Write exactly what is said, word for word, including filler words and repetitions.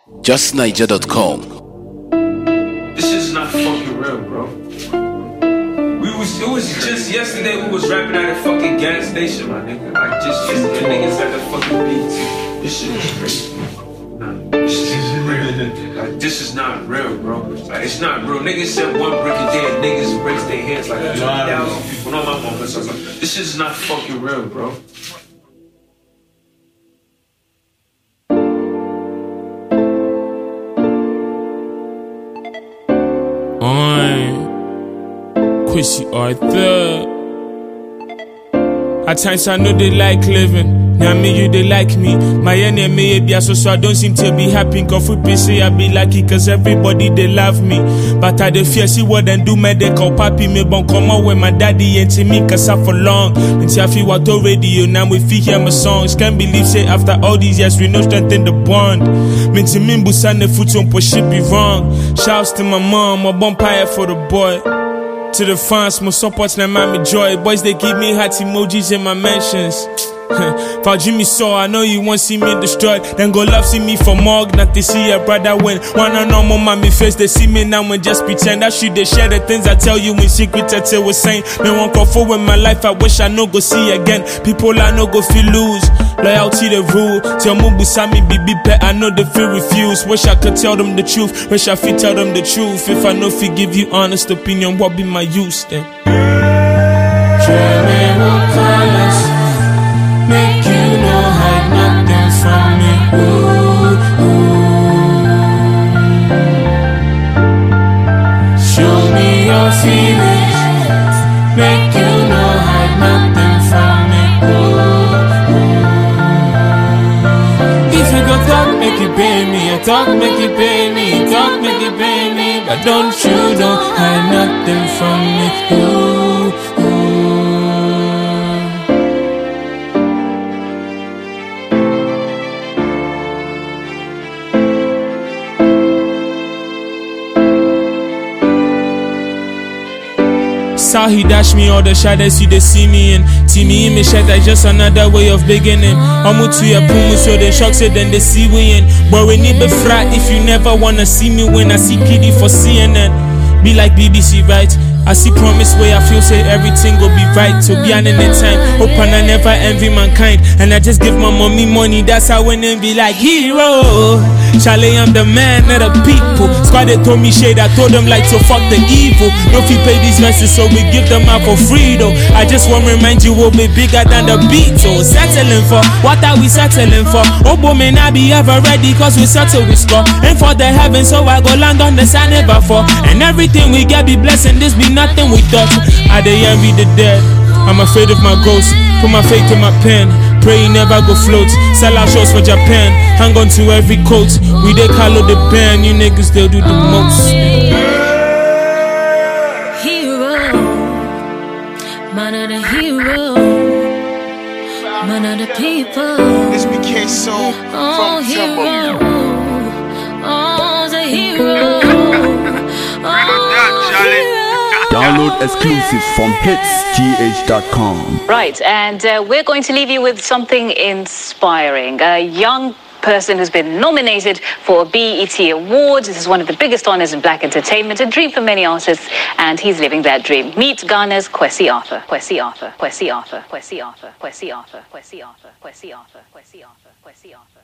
just niger dot com. This shit's not fucking real, bro. We was, it was just yesterday we was rapping at a fucking gas station, my nigga. Like just yesterday, niggas had the fucking beats. This shit is crazy. Nah, this shit is real. Like this is not real, bro. Like it's not real. Niggas said one brick a day and niggas raise their hands like two thousand people. No, my mom. So I was like, this shit is not fucking real, bro. Quincy Arthur. At times I know they like living. Now me you they like me. My enemy be so so I don't seem to be happy. Cause food say I be lucky cause everybody they love me. But I dey fear see what them do me they call papi me bon come on when my daddy ain't to me cause I for long. Until I feel what radio now we feel hear my songs. Can't believe say after all these years we no strengthen the bond. Mean to me busane foot on push it be wrong. Shouts to my mom, a bumpire for the boy. To the fans, my support na mommy joy. Boys they give me heart emojis in my mentions. For Jimmy saw, I know you won't see me destroyed. Then go love see me for mug, not to see a brother win. Wanna know my mommy face, they see me now and just pretend. That shit they share the things I tell you in secret. I tell was saying, me won't go forward my life. I wish I no go see again. People I no go feel lose. Loyalty the rule. Tell Mubu Sami Bibi pet, I know they feel refused. Wish I could tell them the truth. Wish I could tell them the truth. If I know if you give you honest opinion, what be my use then? Make you no hide nothing from me. Ooh, ooh. Show me your feelings. Make you no hide nothing from me. Ooh, ooh. If you go talk, make it pay me. I talk, make it pay me. Talk, make it pay me. But don't you don't hide nothing from me. Ooh, ooh. How he dash me all the shadows you they see me in. See me in me shed that's just another way of beginning. Omu to your pumu so they shock say then they see we in. But we need be frat if you never wanna see me when I see P D for C N N. Be like B B C right? I see promise way I feel say everything will be right. To be an any time, hope and I never envy mankind. And I just give my mommy money, that's how when them be like hero. Charlie, I'm the man of the people. Squad they told me shade, I told them like to fuck the evil. No fee pay these verses, so we give them out for free though. I just want to remind you we'll be bigger than the Beatles. Settling for, what are we settling for? Obo may not be ever ready cause we settle we score. And for the heaven, so I go land on the side never fall. And everything we get be blessing, this be nothing we thought. I dey envy the dead. I'm afraid of my ghost. Put my faith in my pen. Pray you never go float. Sell out shows for Japan. Hang on to every coat. We dey call the band. You niggas they'll do the most. Hero, man of the hero, man of the people. This became so oh, from hero. Temple. Oh, the hero. Oh, Download exclusives from hits g h dot com. Right, and uh, we're going to leave you with something inspiring. A young person who's been nominated for a B E T Awards. This is one of the biggest honors in black entertainment, a dream for many artists, and he's living that dream. Meet Ghana's Kwesi Arthur. Kwesi Arthur. Kwesi Arthur. Kwesi Arthur. Kwesi Arthur. Kwesi Arthur. Kwesi Arthur. Kwesi Arthur. Kwesi Arthur. Kwesi Arthur.